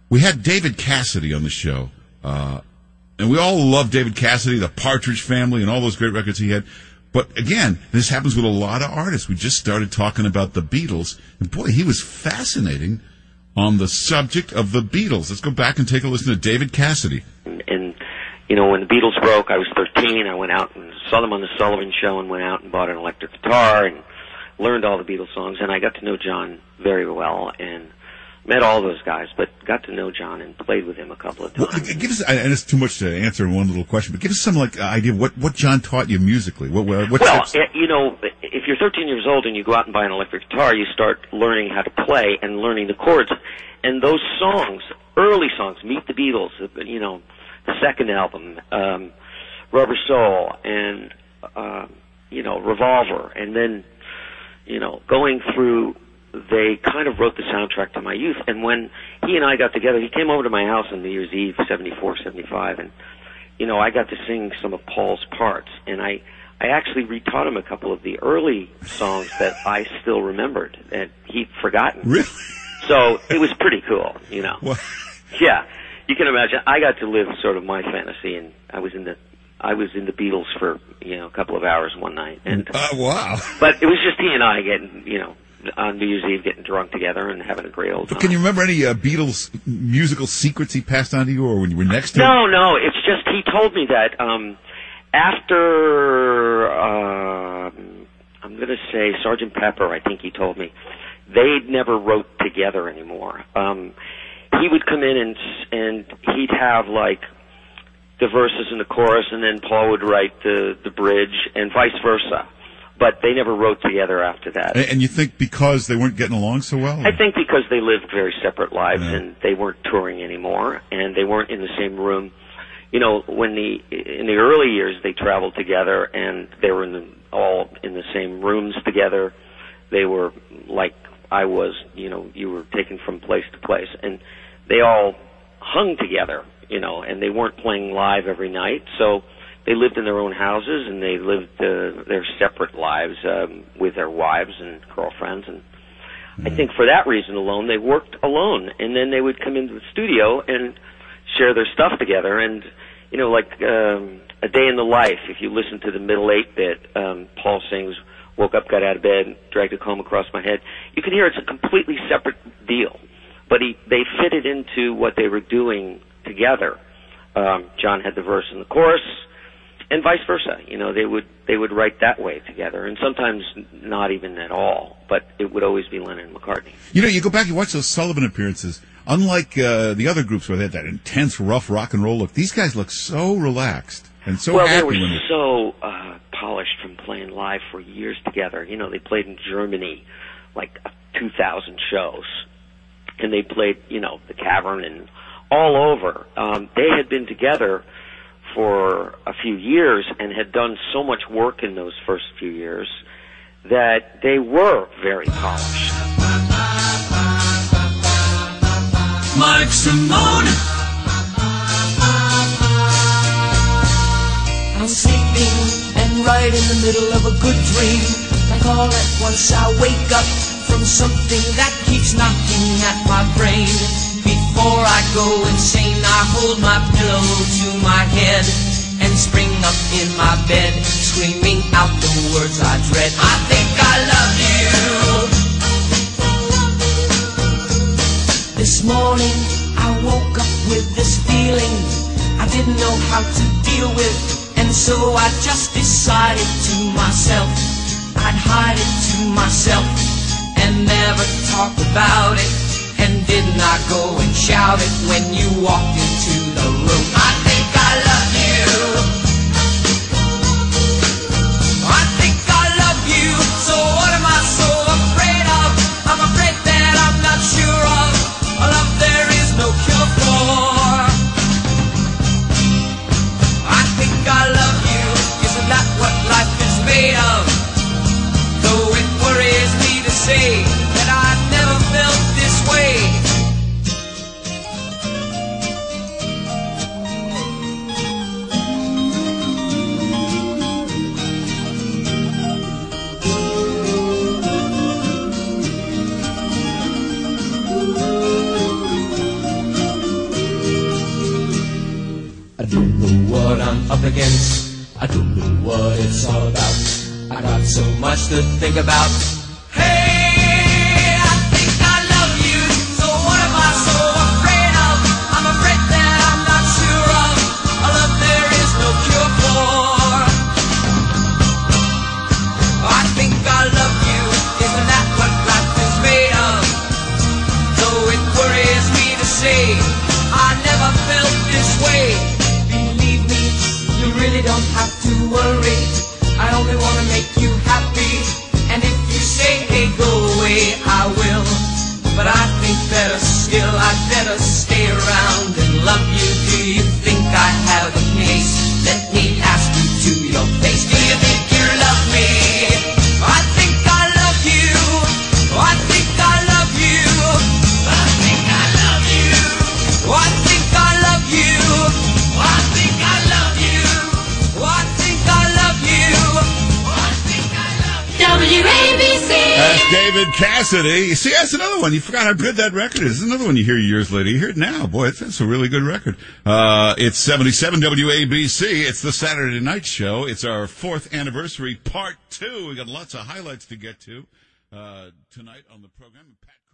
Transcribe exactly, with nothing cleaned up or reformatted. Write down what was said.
we had David Cassidy on the show, uh, and we all love David Cassidy, the Partridge Family, and all those great records he had. But again, this happens with a lot of artists. We just started talking about the Beatles, and boy, he was fascinating on the subject of the Beatles. Let's go back and take a listen to David Cassidy. And, you know, when the Beatles broke, I was thirteen. I went out and saw them on the Sullivan Show and went out and bought an electric guitar and learned all the Beatles songs. And I got to know John very well and met all those guys, but got to know John and played with him a couple of times. Well, give us, and it's too much to answer in one little question, but give us some like idea of what, what John taught you musically. What, what well, tips? you know, if you're thirteen years old and you go out and buy an electric guitar, you start learning how to play and learning the chords. And those songs, early songs, Meet the Beatles, you know, the second album, um, Rubber Soul, and, uh, you know, Revolver, and then, you know, going through, they kind of wrote the soundtrack to my youth. And when he and I got together, he came over to my house on New Year's Eve, seventy-four, seventy-five, and, you know, I got to sing some of Paul's parts. And I, I actually retaught him a couple of the early songs that I still remembered that he'd forgotten. Really? So it was pretty cool, you know. What? Yeah. You can imagine, I got to live sort of my fantasy, and I was in the, I was in the Beatles for, you know, a couple of hours one night. And, uh, wow. But it was just he and I getting, you know, on New Year's Eve, getting drunk together and having a great old time. But can you remember any uh, Beatles musical secrets he passed on to you, or when you were next to him? No, no. It's just he told me that um, after uh, I'm going to say Sergeant Pepper, I think he told me they never wrote together anymore. Um, he would come in and and he'd have like the verses and the chorus, and then Paul would write the the bridge, and vice versa. But they never wrote together after that. And you think because they weren't getting along so well? I think because they lived very separate lives, yeah. and they weren't touring anymore, and they weren't in the same room. You know, when the in the early years they traveled together, and they were in the, all in the same rooms together. They were like I was. You know, you were taken from place to place, and they all hung together. You know, and they weren't playing live every night, so they lived in their own houses, and they lived uh, their separate lives um, with their wives and girlfriends. And mm-hmm. I think for that reason alone, they worked alone. And then they would come into the studio and share their stuff together. And, you know, like um, A Day in the Life, if you listen to the middle eight-bit, um, Paul sings, woke up, got out of bed, dragged a comb across my head. You can hear it's a completely separate deal. But he, they fitted into what they were doing together. Um, John had the verse and the chorus, and vice versa. You know, they would they would write that way together, and sometimes not even at all, but it would always be Lennon and McCartney. You know, you go back and watch those Sullivan appearances, unlike uh, the other groups where they had that intense, rough rock and roll look, these guys look so relaxed and so well, happy. Well, they were when so uh, polished from playing live for years together. You know, they played in Germany, like two thousand shows, and they played, you know, the Cavern and all over. Um, they had been together for a few years and had done so much work in those first few years that they were very polished. Mike Simone. I'm sleeping and right in the middle of a good dream. Like all at once I wake up from something that keeps knocking at my brain. Before I go insane, I hold my pillow to my head and spring up in my bed, screaming out the words I dread. I think I love you. This morning I woke up with this feeling I didn't know how to deal with, and so I just decided to myself I'd hide it to myself and never talk about it. And did not go and shout it when you walked into the room. I think I love you. I think I love you. So what am I so afraid of? I'm afraid that I'm not sure of a love there is no cure for. I think I love you. Isn't that what life is made of? Though it worries me to say that I've never felt this way. against. I don't know what it's all about. I got so much to think about. Hey, I think I love you, so what am I so afraid of? I'm afraid that I'm not sure of a love there is no cure for. I think I love you, isn't that what life is made of? So it worries me to say I never felt this way. Believe me, you really don't have to worry. I only wanna make you happy. And if you say, hey, go away, I will. But I think better still, I'd better stay around and love you. Do you think I have a case? Let me ask you to your face. Do you think you love me? I think I love you. I think I love you. I think I love you. I think I love you. I think I love you. I think I love you. I think I love you. W A B C. That's David Cassidy. See, that's another one. You forgot how good that record is. It's another one you hear years later. You hear it now. Boy, it's, it's a really good record. Uh, it's seventy-seven W A B C. It's the Saturday Night Show. It's our fourth anniversary, part two. We got lots of highlights to get to uh, tonight on the program. Pat